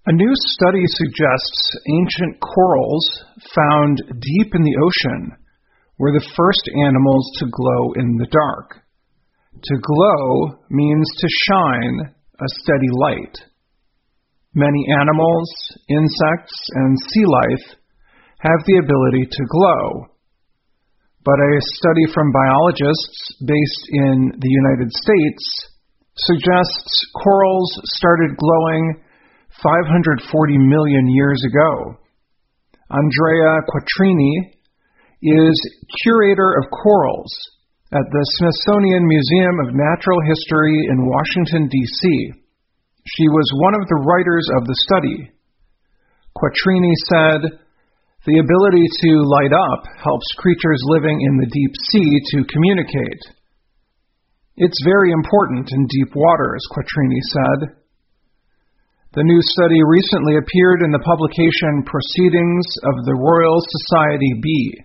A new study suggests ancient corals found deep in the ocean were the first animals to glow in the dark. To glow means to shine a steady light. Many animals, insects, and sea life have the ability to glow, but a study from biologists based in the United States suggests corals started glowing 540 million years ago. Andrea Quattrini is curator of corals at the Smithsonian Museum of Natural History in Washington, D.C. She was one of the writers of the study. Quattrini said, "The ability to light up helps creatures living in the deep sea to communicate. It's very important in deep waters," Quattrini said. The new study recently appeared in the publication Proceedings of the Royal Society B.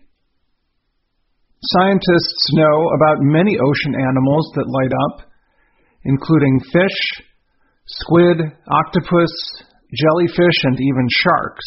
Scientists know about many ocean animals that light up, including fish, squid, octopus, jellyfish, and even sharks.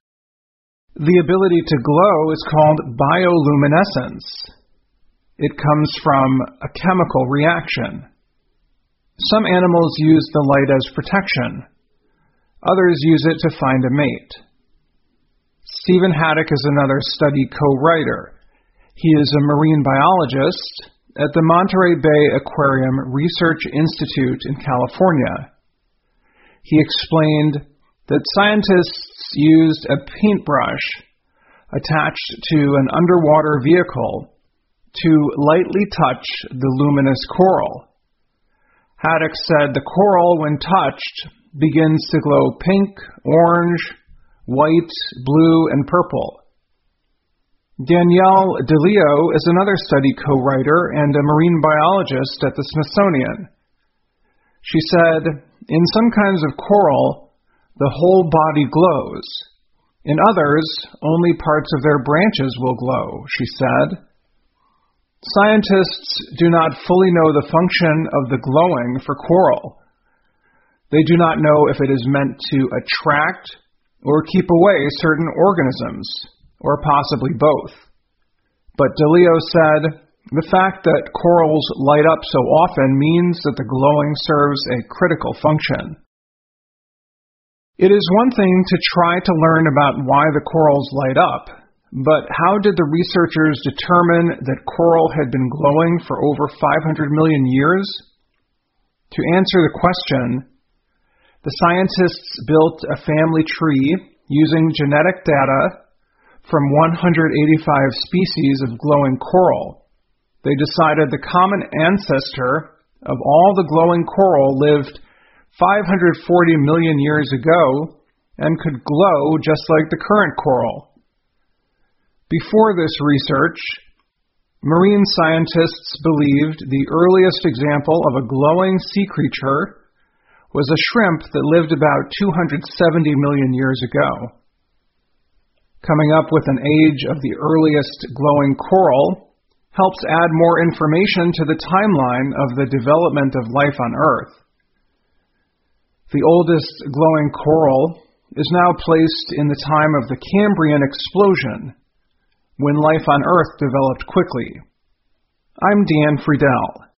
The ability to glow is called bioluminescence. It comes from a chemical reaction. Some animals use the light as protection. Others use it to find a mate. Stephen Haddock is another study co-writer. He is a marine biologist at the Monterey Bay Aquarium Research Institute in California. He explained that scientists used a paintbrush attached to an underwater vehicle to lightly touch the luminous coral. Haddock said the coral, when touched, begins to glow pink, orange, white, blue, and purple. Danielle DeLeo is another study co-writer and a marine biologist at the Smithsonian. She said, "In some kinds of coral, the whole body glows. In others, only parts of their branches will glow," she said. Scientists do not fully know the function of the glowing for coral. They do not know if it is meant to attract or keep away certain organisms, or possibly both. But DeLeo said, "The fact that corals light up so often means that the glowing serves a critical function." It is one thing to try to learn about why the corals light up, but how did the researchers determine that coral had been glowing for over 500 million years? To answer the question, the scientists built a family tree using genetic data from 185 species of glowing coral. They decided the common ancestor of all the glowing coral lived 540 million years ago and could glow just like the current coral. Before this research, marine scientists believed the earliest example of a glowing sea creature was a shrimp that lived about 270 million years ago. Coming up with an age of the earliest glowing coral helps add more information to the timeline of the development of life on Earth. The oldest glowing coral is now placed in the time of the Cambrian explosion, when life on Earth developed quickly. I'm Dan Friedel.